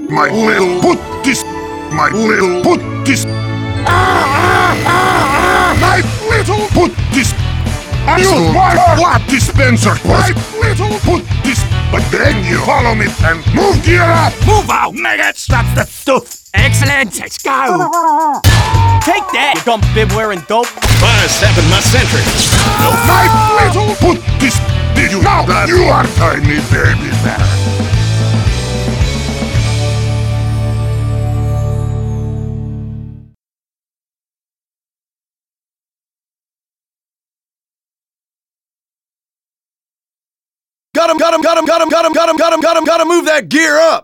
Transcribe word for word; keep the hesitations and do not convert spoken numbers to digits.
My little put this. My little put this. Ah, ah, ah, ah, my little put this. I use my blood dispenser. My little put this. But then you follow me and move gear up. Move out, maggots! That's the stuff. Excellent. Let's go. Take that, you dumb bib wearing dope. Fire stepping my sentry. No. My little put this. Did you know that you are tiny baby bear? Got him, got him, got him, got him, got him, got him, got him, got him, got him, move that gear up!